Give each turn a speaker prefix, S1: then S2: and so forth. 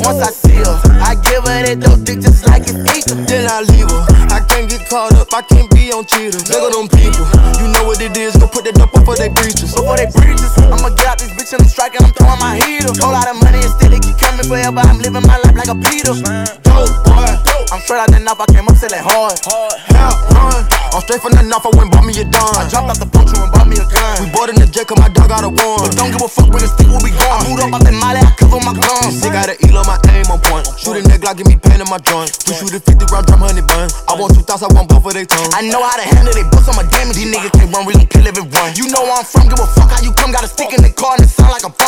S1: once I see her. I give her that dope dick just like it's equal. Then I leave her. I can't get caught up, I can't be on cheaters. Look at them people, you know what it is. Go put that dope up for they breaches. Before they breaches, I'ma get out this bitch and I'm striking, I'm throwing my heater. Whole lot of money and still it keep coming forever. I'm living my life like a Peter. Dope boy, I'm straight out the knife, I came up selling hard. Hell run, I'm straight from the knife, I went bought me a dime. I dropped out the puncher and bought me a gun. We bought in the jet cause my dog got a one. But don't give a fuck with the stick, where we gone. I moved up out that molly, I cover my guns. Sick out of Elo, my aim on point. Shooting that Glock, give me pain in my joint. We shoot a 50 round drum, honey bun. I want 2,000, I want both of they tongue. I know how to handle they books on my damage. These niggas can't run, we gon' kill everyone. You know where I'm from, give a fuck how you come. Got a stick in the car and it sound like a bomb.